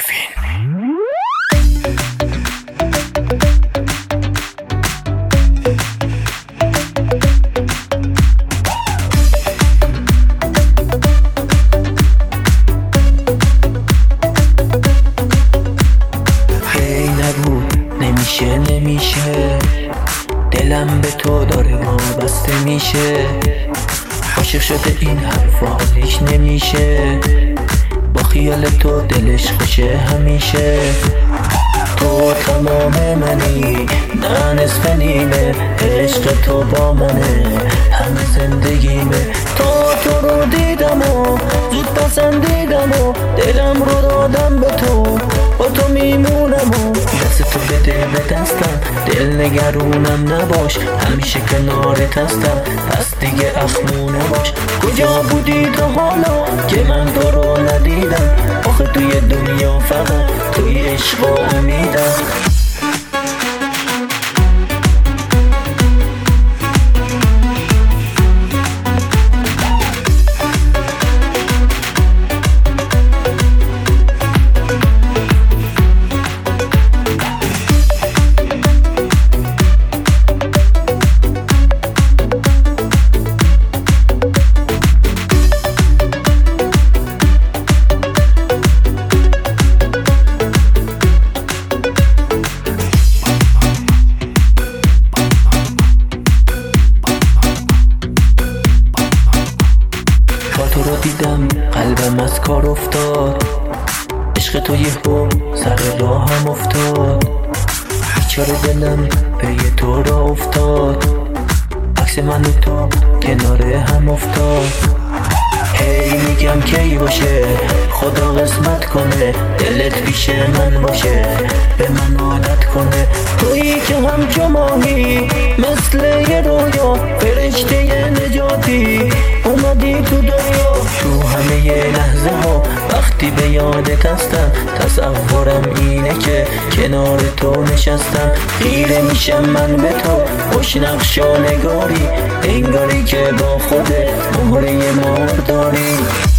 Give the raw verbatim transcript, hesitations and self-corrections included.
پروین. هی نگو نمیشه نمیشه، دلم به تو داره وابسته میشه. عاشق شده این حرفا حالیش نمیشه، با خیال تو دلش خوشه همیشه. تو تمام منی نه نصف نیمه، عشق تو با منه همه زندگیمه. تو تو رو دیدم و زود پسندیدم و دلم رو دادم به تو، با تو میمونم و دست تو بده به دستم، دل نگرونم نباش همیشه کنارت هستم، پس دیگه اخمونه باش. کجا بودی تو حالا که من تو رو ندیدم؟ آخه توی دنیا فقط توی عشق و امیدم. تو رو دیدم قلبم از کار افتاد، عشق تو یهو سر راهم افتاد. بیچاره دلم پی تو را افتاد، عکس من و تو کنار هم افتاد. هی میگم کی باشه خدا قسمت کنه، دلت پیش من باشه به من عادت کنه. تویی که همچو ماهی مثل یه رویا، فرشته نجاتی اومدی تو دنیا. تو همه یه لحظه ها وقتی به یادت هستم، تصورم اینه که کنار تو نشستم. خیره میشم من به تو خوش نقش و نگاری، انگاری که با خودت مهره مار داری.